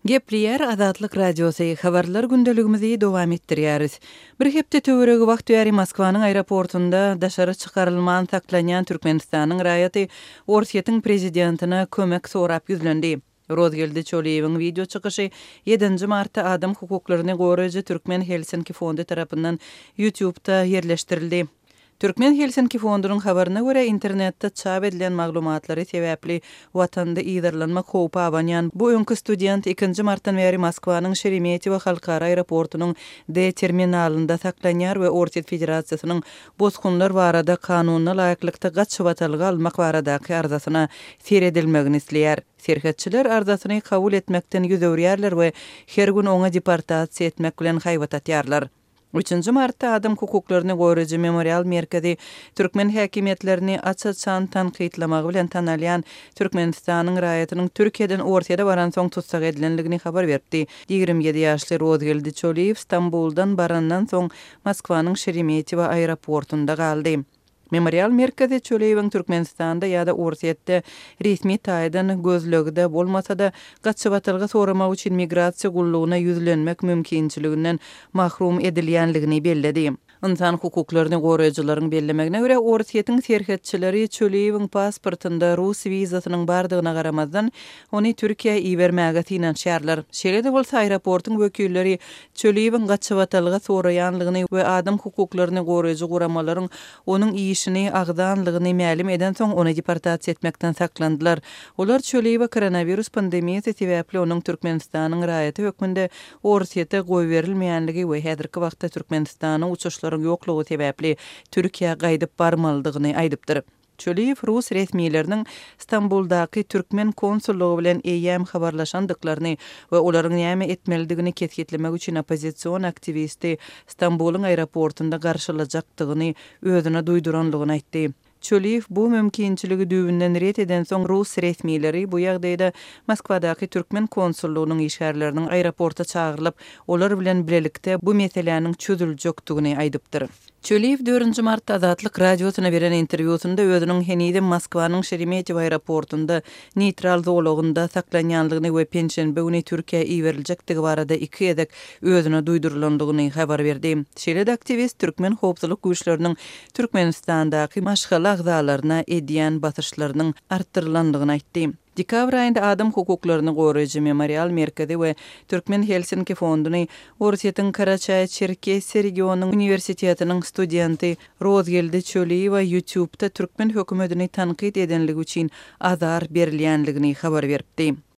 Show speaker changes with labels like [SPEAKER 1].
[SPEAKER 1] Gepliyer Azatlyk Radiosu habarlar gündeligimizi dowam etdirýäris. Bir hepde töweregi wagt ýary Moskwanyň aeroportunda daşary çykarylman saklanýan Türkmenistanyň raýaty Orsiýetiň prezidentina kömek sorap ýüzlendi. Rozgeldi Çoliýewiň video çykyşy 7 martda adam hukuklaryny goraýjy Türkmen Helsinki fondy tarapyndan YouTube'da ýerleşdirildi. Türkmen Helsinki fondunyň habaryna görä internetde çap edilen maglumatlary sebäpli watanda ýygyrlanmak howpy abanýan bu öňkü student 2 martdan beri Moskwanyň Şeremetyewo halkara aeroportunyň D terminalynda saklanýar we Orsiýet Federasiýasynyň bozgunlar barada kanunyna laýyklykda gaçywatalga almak baradaky arzasyna seredilmegini isleýär. Serhetçiler arzasyny kabul etmekden ýüzörýärler we her gün oňa deportasiýa etmek bilen haýwatatýarlar. 3 martda adam hukuklaryny goraýjy memorial merkezi Türkmen häkimetlerini açyk-çan tanqidlamak bilen tanalýan Türkmenistanyň raýatynyň Türkiýeden Orsiýada baran soň tutsak edilenligini habar berdi. 27 ýaşly Rozgeldi Çoliýew Stamboldan barandan soň Moskwanyň Şeremetyewo aeroportunda galdy. Memorial merkezi Çoliýewiň Türkmenistanda ýa-da Orsiýetde resmi taýdan gözlegde bolmasa-da gaçywatalga soramak üçin migrasiýa gullugyna ýüzlenmek mümkinçiliginden mahrum edilýänligini belledi. İnsan hukuklaryny goraýjylaryň bellemegine görä Orsiýetiň serhetçileri Çoliýewiň pasportynda Rus wizasynyň bardygyna garamazdan ony Türkiýe iýermäge tinanşýarlar. Şeýle-de bolsa aeroportyň wekilleri Çoliýewiň gaçywatalga soraýanlygyny we adam hukuklaryny goraýjy guramalaryň onuň işini agdanlygyny ma'lum eden soň ony deportasiýa etmekden saklandylar. Olar Çoliýewe koronavirus pandemiýasy sebäpli onuň Türkmenistanyň raýaty hökmünde Orsiýete goý berilmeýänligi we häzirki wagtda Türkmenistanyň uçuşlaryň ýoklugy sebäpli Türkiýe gaýdyp barmalydygyny aýdypdyr. Çoliýew Rus resmiýetleriniň Stamboldaky Türkmen konsullugy bilen eýäm habarlaşandyklaryny we olaryň näme etmelidigini kesgitlemek üçin opozisiýon aktivisti Stambolyň aeroportunda garşylajakdygyny özüne duýduranlygyny aýtdy. Çoliýew bu mümkinçiligi düýbünden ret eden soň Rus resmiýetleri bu ýagdaýda Moskwadaky Türkmen konsullugynyň işgärleriniň aeroporta çağrylyp, olar bilen bilelikde bu meseleniň çözüljekdigini aýdypdyr. Çoliýew 4 martda Azatlyk Radiosyna beren interwýusynda özüniň henide Moskwanyň Şeremetyewo aeroportunda neutral zolagynda saklanýanlygyny we penşenbe güni Türkiýe iýeriljekdigi barada iki edek özüne duýdurulandygyny habar berdi. Şeýle-de aktivist Türkmen howpsuzlyk güýçleriniň Türkmenistandaky maşgala agzalaryna edýän basyşlarynyň artdyrylandygyny aýtdy. Dekabr aýynda adam hukuklaryny goraýjy memorial merkezi we Türkmen Helsinki fonduny Orsiýetiň Karaçay-Çerkesi regionynyň universitetiniň studenti Rozgeldi Çoliýew YouTube'da Türkmen hökümetini tanqid edenligi üçin azar berilýänligini habar berdi.